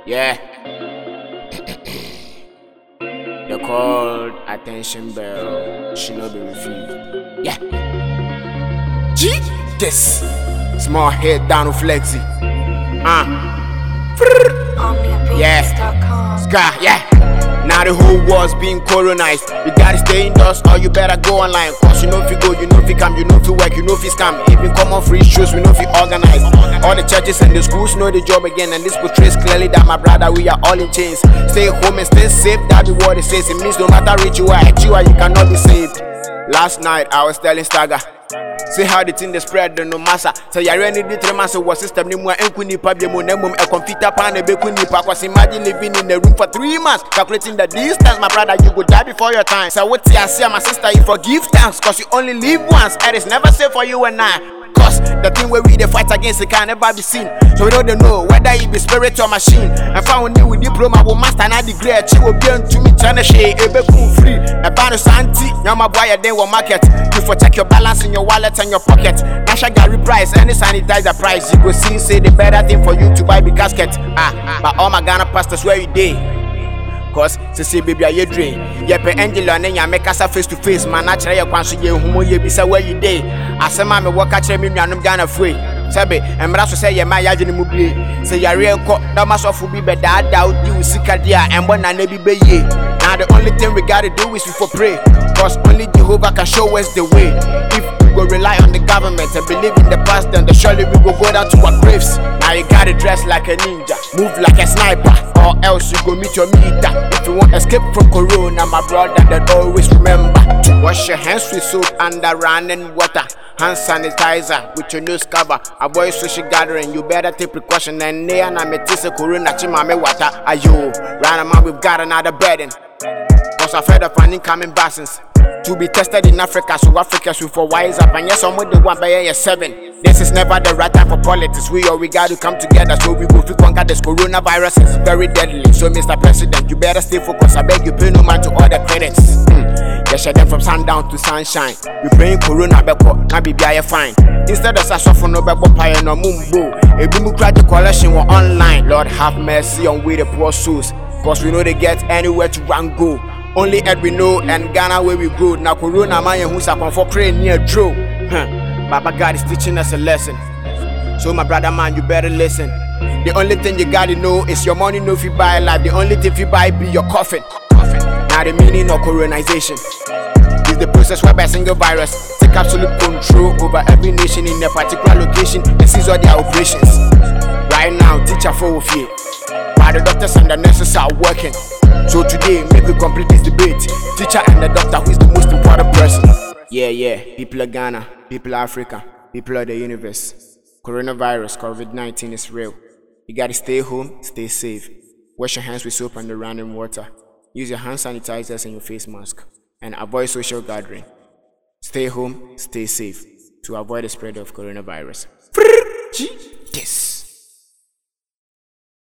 Yeah. The called attention bell should not be refused. Yeah. This small head down with flexi. Yeah. Sky, yeah. Now the whole world's being colonized. You gotta stay indoors or you better go online. Cause you know if you go, you know if you come, you know if you work, you know if you scam. Even common free shows, we know if you organize. All the churches and the schools know the job again. And this portrays clearly that my brother, we are all in chains. Stay home and stay safe, that be what it says. It means no matter rich you are, you cannot be saved. Last night I was telling Stagger, see how the thing they spread no massa. So you already did 3 months of system ni mwa enkuni pabye mo nemum a computer pan e bekuni pa. Cause imagine living in the room for 3 months, calculating the distance, my brother, you go die before your time. So what I say, my sister, you forgive thanks, cause you only live once, and it's never safe for you and I. Cause the thing where we the fight against it can never be seen. So we don't know whether it be spirit or machine. And found new with diploma, will master and degree. She will be to me trying to share a bit free. A banner santi, yama boy a day will market. You for check your balance in your wallet and your pocket. Nasha Gary price, any sanitizer price. You go see, say the better thing for you to buy the casket. But all my Ghana pastors where you day. Cause say baby are you dream. Yepe Angela and ya make us face to face. Man, naturally you can't see you who you be say where you day. I say man me work at me and Ghana free. Sabe, and Brasso say ya my yajin mubli. Say ya real court, no mass of be better doubt you sika dia and one and be be ye. Now the only thing we gotta do is we for pray. Cause only Jehovah can show us the way. If we go rely on the government and believe in the past, then surely we go down to our graves. Now you gotta dress like a ninja, move like a sniper, or else you go meet your meter. If you want escape from corona, my brother, then always remember to wash your hands with soap under running water. Hand sanitizer with your nose cover. Avoid social gathering, you better take precaution. And near na metise corona chimame water. Ayo, right man, we've got another burden. Cause I've heard of an incoming vaccines to be tested in Africa, so Africans will for wise up. And yes, I'm with the one by year 7. This is never the right time for politics. We got to come together so we go to conquer this coronavirus. It's very deadly. So Mr. President, you better stay focused. I beg you, pay no mind to all the credits. They shut them from sundown to sunshine. We praying corona beko, now be fine. Instead of suffer no beko pie no mumbo. A democratic coalition were online. Lord have mercy on we the poor souls. Cause we know they get anywhere to run go. Only Ed we know and Ghana where we grow. Now corona man who's up for praying near Drew. Baba God is teaching us a lesson. So my brother man, you better listen. The only thing you gotta know is your money no if you buy life. The only thing if you buy be your coffin. Now the meaning of colonization is the process whereby a single virus take absolute control over every nation in a particular location and seize all their operations. Right now, teacher for fear, while the doctors and the nurses are working. So today, make we complete this debate. Teacher and the doctor, who is the most important person? Yeah, people of Ghana, people of Africa, people of the universe. Coronavirus, COVID-19 is real. You gotta stay home, stay safe. Wash your hands with soap and the running water. Use your hand sanitizers and your face mask. And avoid social gathering. Stay home, stay safe to avoid the spread of coronavirus. Yes.